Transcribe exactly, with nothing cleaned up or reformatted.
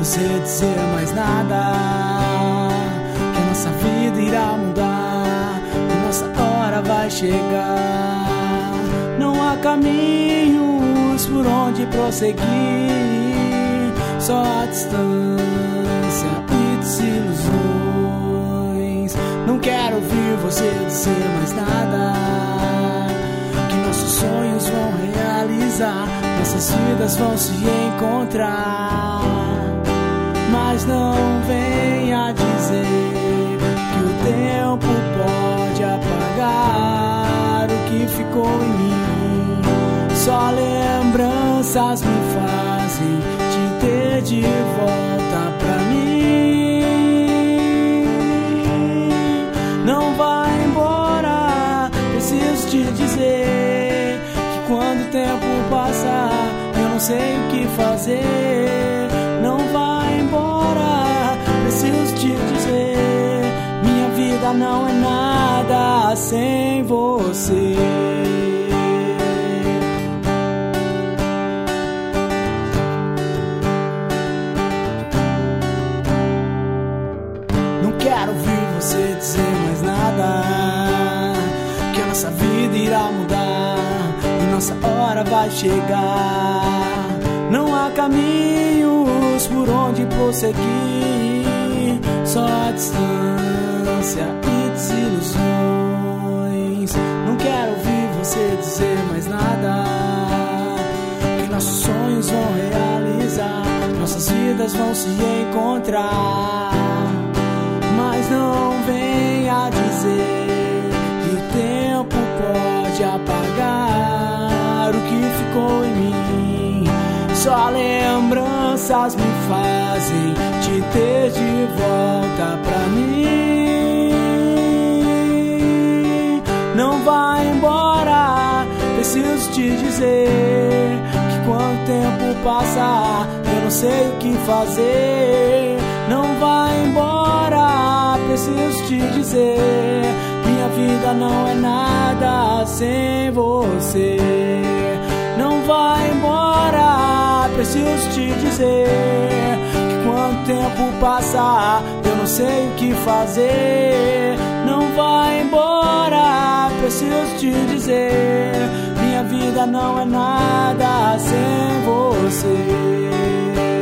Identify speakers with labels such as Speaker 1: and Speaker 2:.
Speaker 1: você dizer mais nada, que a nossa vida irá mudar e nossa hora vai chegar. Não há caminhos por onde prosseguir, só a distância e desilusões. Não quero ouvir você dizer mais nada, que nossos sonhos vão realizar, nossas vidas vão se encontrar. Mas não venha dizer que o tempo pode apagar o que ficou em mim. Só lembranças me fazem te ter de volta pra mim. Não vai embora, preciso te dizer que quando o tempo passar eu não sei o que fazer. Não vai embora, preciso te dizer, minha vida não é nada sem você. Não quero ouvir você dizer mais nada, que a nossa vida irá mudar e nossa hora vai chegar. Não há caminhos por onde prosseguir, só a distância e desilusões. Não quero ouvir você dizer mais nada, que nossos sonhos vão realizar, nossas vidas vão se encontrar. Mas não venha dizer que o tempo pode apagar o que ficou em mim. Só lembranças me fazem te ter de volta pra mim. Não vai embora, preciso te dizer que quando o tempo passar eu não sei o que fazer. Não vai embora, preciso te dizer, minha vida não é nada sem você. Não vai embora, preciso te dizer que quando o tempo passar eu não sei o que fazer. Não vai embora, preciso te dizer, minha vida não é nada sem você.